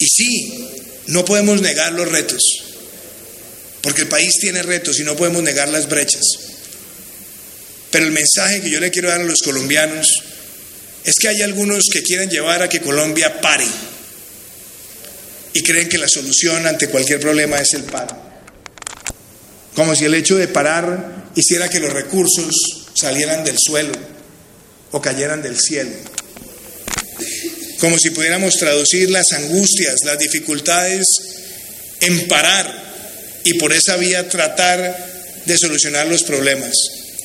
Y sí, no podemos negar los retos, porque el país tiene retos y no podemos negar las brechas. Pero el mensaje que yo le quiero dar a los colombianos es que hay algunos que quieren llevar a que Colombia pare y creen que la solución ante cualquier problema es el paro. Como si el hecho de parar hiciera que los recursos salieran del suelo o cayeran del cielo. Como si pudiéramos traducir las angustias, las dificultades en parar y por esa vía tratar de solucionar los problemas.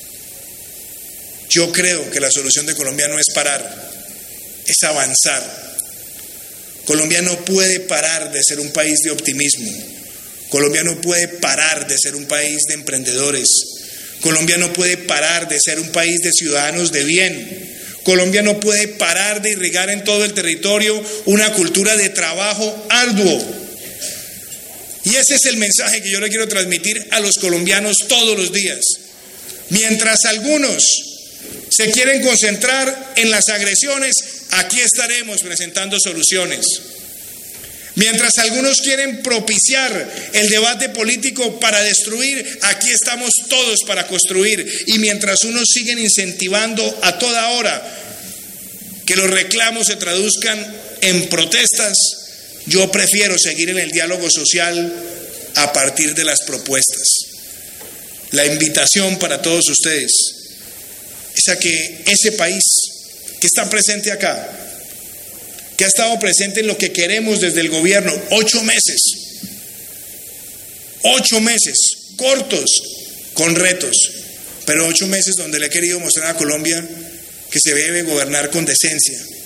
Yo creo que la solución de Colombia no es parar, es avanzar. Colombia no puede parar de ser un país de optimismo. Colombia no puede parar de ser un país de emprendedores. Colombia no puede parar de ser un país de ciudadanos de bien. Colombia no puede parar de irrigar en todo el territorio una cultura de trabajo arduo. Y ese es el mensaje que yo le quiero transmitir a los colombianos todos los días. Mientras algunos se quieren concentrar en las agresiones, aquí estaremos presentando soluciones. Mientras algunos quieren propiciar el debate político para destruir, aquí estamos todos para construir. Y mientras unos siguen incentivando a toda hora que los reclamos se traduzcan en protestas, yo prefiero seguir en el diálogo social a partir de las propuestas. La invitación para todos ustedes es a que ese país que está presente acá, que ha estado presente en lo que queremos desde el gobierno, 8 meses, cortos, con retos, pero 8 meses donde le he querido mostrar a Colombia que se debe gobernar con decencia,